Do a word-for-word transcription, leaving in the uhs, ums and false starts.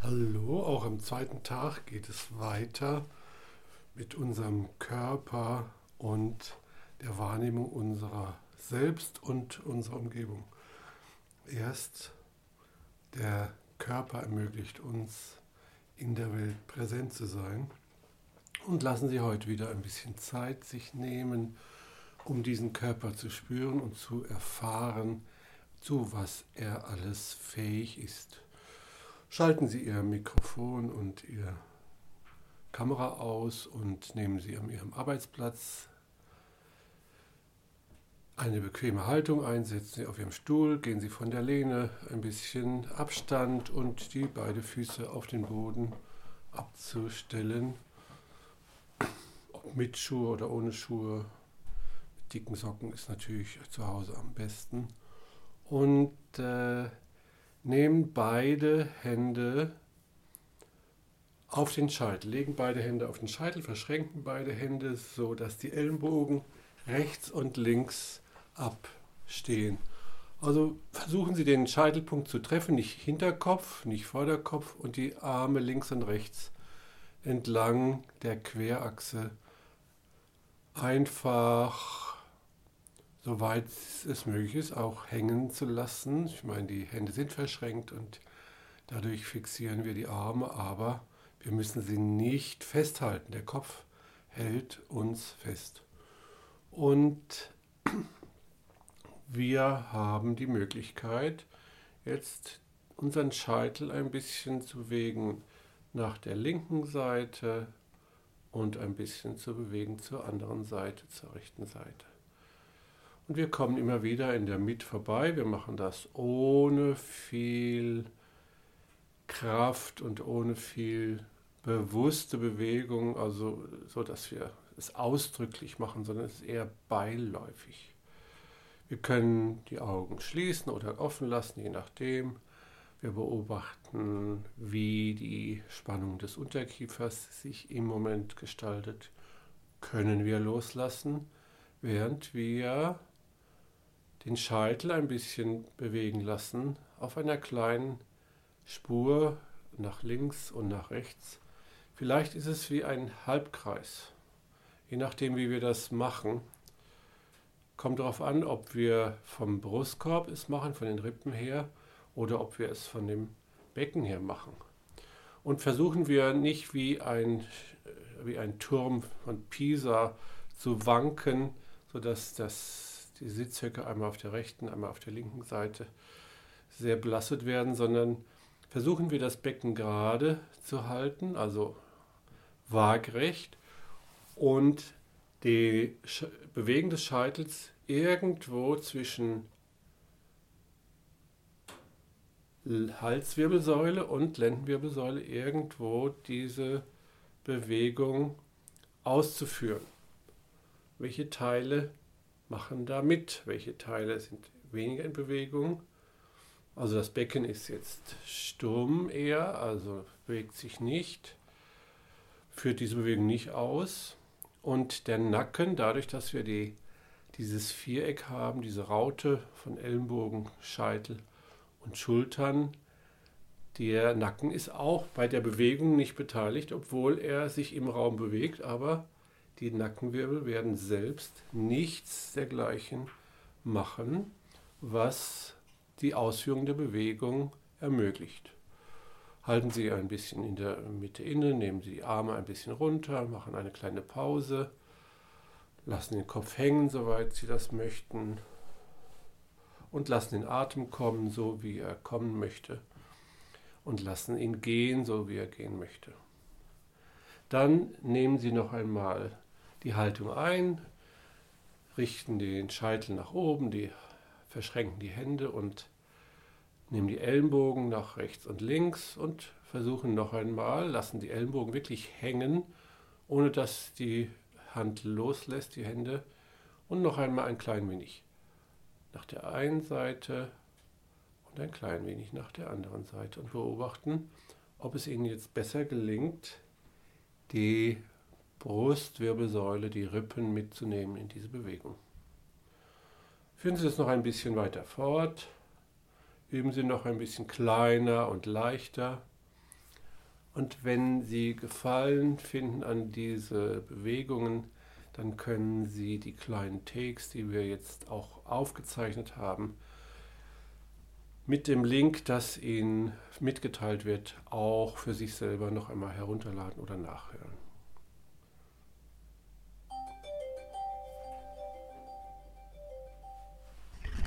Hallo, auch am zweiten Tag geht es weiter mit unserem Körper und der Wahrnehmung unserer selbst und unserer Umgebung. Erst der Körper ermöglicht uns, in der Welt präsent zu sein. Und lassen Sie heute wieder ein bisschen Zeit sich nehmen, um diesen Körper zu spüren und zu erfahren, zu was er alles fähig ist. Schalten Sie Ihr Mikrofon und Ihre Kamera aus und nehmen Sie an Ihrem Arbeitsplatz eine bequeme Haltung ein, setzen Sie auf Ihrem Stuhl, gehen Sie von der Lehne ein bisschen Abstand und die beiden Füße auf den Boden abzustellen. Ob mit Schuhe oder ohne Schuhe, mit dicken Socken ist natürlich zu Hause am besten. Und äh, nehmen beide Hände auf den Scheitel, legen beide Hände auf den Scheitel, verschränken beide Hände, so dass die Ellenbogen rechts und links abstehen. Also versuchen Sie den Scheitelpunkt zu treffen, nicht Hinterkopf, nicht Vorderkopf und die Arme links und rechts entlang der Querachse einfach, soweit es möglich ist, auch hängen zu lassen. Ich meine, die Hände sind verschränkt und dadurch fixieren wir die Arme, aber wir müssen sie nicht festhalten. Der Kopf hält uns fest. Und wir haben die Möglichkeit, jetzt unseren Scheitel ein bisschen zu bewegen nach der linken Seite und ein bisschen zu bewegen zur anderen Seite, zur rechten Seite. Und wir kommen immer wieder in der Mitte vorbei. Wir machen das ohne viel Kraft und ohne viel bewusste Bewegung, also so, dass wir es ausdrücklich machen, sondern es ist eher beiläufig. Wir können die Augen schließen oder offen lassen, je nachdem. Wir beobachten, wie die Spannung des Unterkiefers sich im Moment gestaltet. Können wir loslassen, während wir den Scheitel ein bisschen bewegen lassen auf einer kleinen Spur nach links und nach rechts. Vielleicht ist es wie ein Halbkreis. Je nachdem, wie wir das machen, kommt darauf an, ob wir vom Brustkorb es machen, von den Rippen her, oder ob wir es von dem Becken her machen. Und versuchen wir nicht wie ein, wie ein Turm von Pisa zu wanken, sodass das, die Sitzhöcke einmal auf der rechten, einmal auf der linken Seite sehr belastet werden, sondern versuchen wir das Becken gerade zu halten, also waagrecht, und die Bewegung des Scheitels irgendwo zwischen Halswirbelsäule und Lendenwirbelsäule irgendwo diese Bewegung auszuführen. Welche Teile machen da mit? Welche Teile sind weniger in Bewegung? Also das Becken ist jetzt stumm eher, also bewegt sich nicht, führt diese Bewegung nicht aus. Und der Nacken, dadurch, dass wir die, dieses Viereck haben, diese Raute von Ellenbogen, Scheitel und Schultern, der Nacken ist auch bei der Bewegung nicht beteiligt, obwohl er sich im Raum bewegt, aber die Nackenwirbel werden selbst nichts dergleichen machen, was die Ausführung der Bewegung ermöglicht. Halten Sie ein bisschen in der Mitte inne, nehmen Sie die Arme ein bisschen runter, machen eine kleine Pause, lassen den Kopf hängen, soweit Sie das möchten, und lassen den Atem kommen, so wie er kommen möchte, und lassen ihn gehen, so wie er gehen möchte. Dann nehmen Sie noch einmal die Haltung ein, richten den Scheitel nach oben, die, verschränken die Hände und nehmen die Ellenbogen nach rechts und links und versuchen noch einmal, lassen die Ellenbogen wirklich hängen, ohne dass die Hand loslässt, die Hände, und noch einmal ein klein wenig nach der einen Seite und ein klein wenig nach der anderen Seite und beobachten, ob es Ihnen jetzt besser gelingt, die Brustwirbelsäule, die Rippen mitzunehmen in diese Bewegung. Führen Sie das noch ein bisschen weiter fort. Üben Sie noch ein bisschen kleiner und leichter. Und wenn Sie Gefallen finden an diese Bewegungen, dann können Sie die kleinen Takes, die wir jetzt auch aufgezeichnet haben, mit dem Link, das Ihnen mitgeteilt wird, auch für sich selber noch einmal herunterladen oder nachhören.